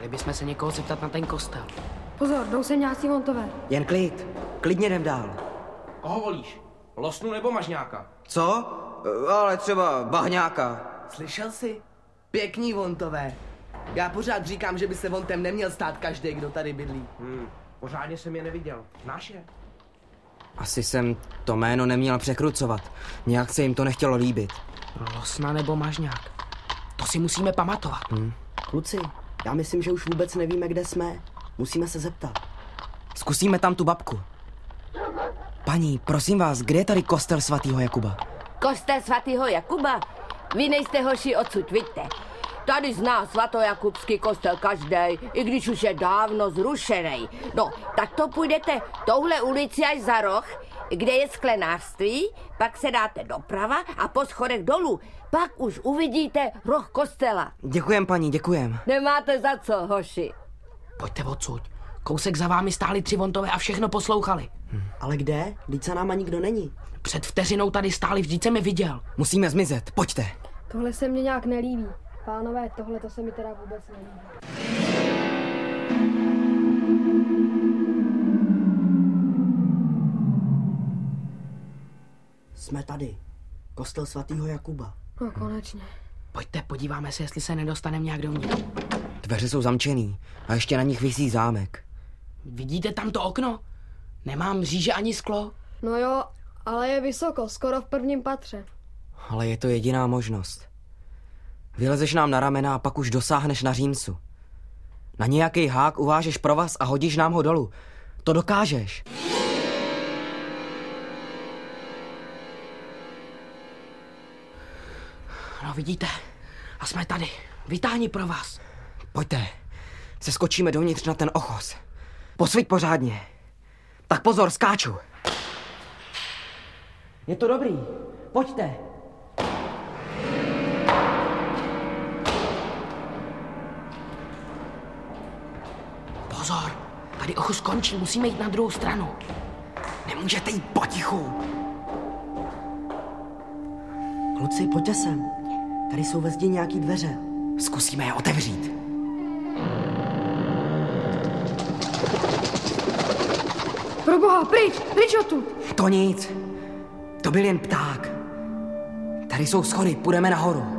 Měli bychom se někoho zeptat na ten kostel. Pozor, jdou sem nějací vontové. Jen klid. Klidně jdem dál. Koho volíš? Losnu nebo Mažňáka? Co? Ale třeba Bahňáka. Slyšel jsi? Pěkní vontové. Já pořád říkám, že by se vontem neměl stát každý, kdo tady bydlí. Pořádně jsem je neviděl. Znáš je? Asi jsem to jméno neměl překrucovat. Nějak se jim to nechtělo líbit. Losna nebo Mažňák? To si musíme pamatovat. Kluci, já myslím, že už vůbec nevíme, kde jsme. Musíme se zeptat. Zkusíme tam tu babku. Paní, prosím vás, kde je tady kostel svatého Jakuba? Kostel svatého Jakuba? Vy nejste hoši odsud, vidíte. Tady zná svatojakubský kostel každej, i když už je dávno zrušený. No, tak to půjdete touhle ulici až za roh, kde je sklenářství, pak se dáte doprava a po schodech dolů. Pak už uvidíte roh kostela. Děkujem, paní, děkujem. Nemáte za co, hoši. Pojďte odsud. Kousek za vámi stáli 3 vontové a všechno poslouchali. Ale kde? Vždyť za náma nikdo není. Před vteřinou tady stáli, vždyť jsem je viděl. Musíme zmizet, pojďte. Tohle se mně nějak nelíbí. Pánové, tohle to se mi teda vůbec nelíbí. Jsme tady. Kostel svatého Jakuba. No konečně. Pojďte, podíváme se, jestli se nedostaneme nějak dovnitř. Dveře jsou zamčený a ještě na nich visí zámek. Vidíte tam to okno? Nemá mříže ani sklo. No jo, ale je vysoko, skoro v prvním patře. Ale je to jediná možnost. Vylezeš nám na ramena a pak už dosáhneš na římsu. Na nějaký hák uvážeš provaz a hodíš nám ho dolů. To dokážeš. No vidíte, a jsme tady. Vytáhni provaz. Pojďte, seskočíme dovnitř na ten ochos. Posviť pořádně. Tak pozor, skáču. Je to dobrý, pojďte. Pozor, tady ochos končí, musíme jít na druhou stranu. Nemůžete jít potichu. Kluci, pojďte sem. Tady jsou ve zdi nějaký dveře. Zkusíme je otevřít. Proboha, pryč odtud. To nic. To byl jen pták. Tady jsou schody, půjdeme nahoru.